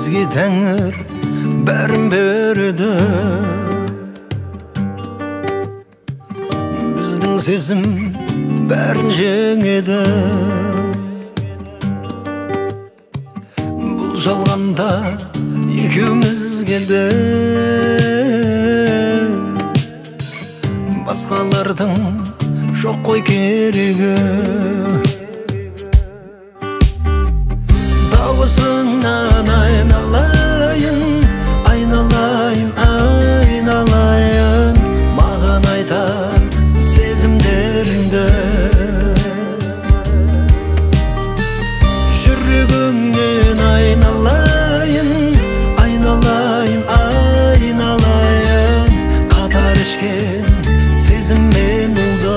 бізге тәңір бәрін берді. Біздің сезім бәрін жеңеді. Бұл жалғанда екеуміз келді. Басқалардың жоқ қой керегі. Дауысыңнан айналайын, айналайын, айналайын. Маған айтар сезімдеріңді. Жүрегіңнен айналайын, айналайын, айналайын. Қатар ішкен сезіммен ұлды.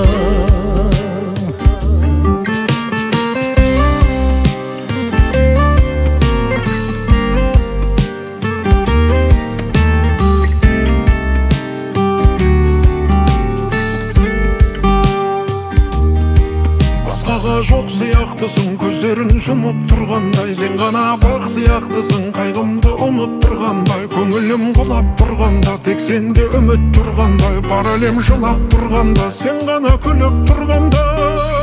Жоқ сияқтысың, көздерін жұмып тұрғандай. Сен ғана бақ сияқтысың, қайғымды ұмыттырғандай. Көңілім құлап тұрғанда, тек сенде үміт тұрғандай. Бар әлем жылап тұрғанда, сен ғана күліп тұрғанда.